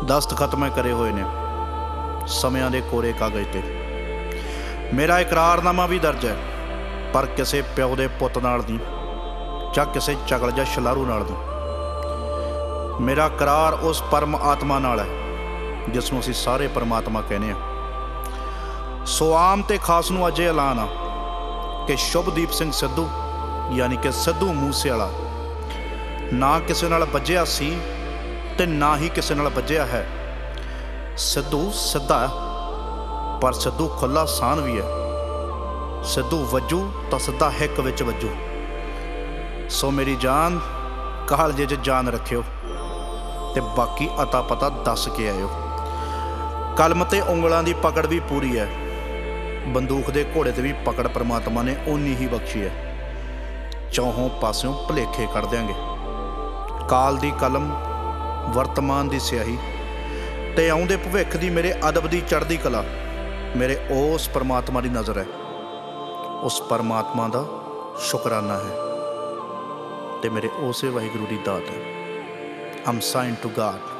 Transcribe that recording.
ਦਸਤਖਤ ਮੈਂ ਕਰੇ ਹੋਏ ਨੇ ਸਮਿਆਂ ਦੇ ਕੋਰੇ ਕਾਗਜ਼ ਤੇ। ਮੇਰਾ ਇਕਰਾਰਨਾਮਾ ਵੀ ਦਰਜ ਹੈ, ਪਰ ਕਿਸੇ ਪਿਓ ਦੇ ਪੁੱਤ ਨਾਲ ਨਹੀਂ ਜਾਂ ਕਿਸੇ ਚਗਲ ਜਾਂ ਸ਼ਲਾਰੂ ਨਾਲ ਨਹੀਂ। ਮੇਰਾ ਕਰਾਰ ਉਸ ਪਰਮ ਆਤਮਾ ਨਾਲ ਹੈ ਜਿਸ ਨੂੰ ਅਸੀਂ ਸਾਰੇ ਪਰਮਾਤਮਾ ਕਹਿੰਦੇ ਹਾਂ। ਸੋ ਆਮ ਤੇ ਖਾਸ ਨੂੰ ਅੱਜ ਇਹ ਐਲਾਨ ਆ ਕਿ ਸ਼ੁਭਦੀਪ ਸਿੰਘ ਸਿੱਧੂ ਯਾਨੀ ਕਿ ਸਿੱਧੂ ਮੂਸੇਵਾਲਾ ਨਾ ਕਿਸੇ ਨਾਲ ਵੱਜਿਆ ਸੀ ਤੇ ਨਾ ਹੀ ਕਿਸੇ ਨਾਲ ਵੱਜਿਆ ਹੈ। ਸਿੱਧੂ ਸਿੱਧਾ ਪਰ ਸਿੱਧੂ ਖੁੱਲਾ ਸਾਨ ਵੀ ਹੈ। ਸਿੱਧੂ ਵੱਜੂ ਤਾਂ ਸਿੱਧਾ ਹਿੱਕ ਵਿੱਚ ਵੱਜੂ। ਸੋ ਮੇਰੀ ਜਾਨ ਕਾਲਜੇ 'ਚ ਜਾਨ ਰੱਖਿਓ ਤੇ ਬਾਕੀ ਅਤਾ ਪਤਾ ਦੱਸ ਕੇ ਆਇਓ। ਕਲਮ ਤੇ ਉਂਗਲਾਂ ਦੀ ਪਕੜ ਵੀ ਪੂਰੀ ਹੈ, ਬੰਦੂਕ ਦੇ ਘੋੜੇ ਤੇ ਵੀ ਪਕੜ ਪਰਮਾਤਮਾ ਨੇ ਓਨੀ ਹੀ ਬਖਸ਼ੀ ਹੈ। ਚੌਹਾਂ ਪਾਸਿਓਂ ਭੁਲੇਖੇ ਕੱਢ ਦਿਆਂਗੇ। ਕਾਲ ਦੀ ਕਲਮ, ਵਰਤਮਾਨ ਦੀ ਸਿਆਹੀ ਤੇ ਆਉਂਦੇ ਭਵਿੱਖ ਦੀ ਮੇਰੇ ਅਦਬ ਦੀ ਚੜ੍ਹਦੀ ਕਲਾ ਮੇਰੇ ਉਸ ਪਰਮਾਤਮਾ ਦੀ ਨਜ਼ਰ ਹੈ। ਉਸ ਪਰਮਾਤਮਾ ਦਾ ਸ਼ੁਕਰਾਨਾ ਹੈ ਤੇ ਮੇਰੇ ਉਸੇ ਵਾਹਿਗੁਰੂ ਦੀ ਦਾਤ ਹੈ। Am sign to guard.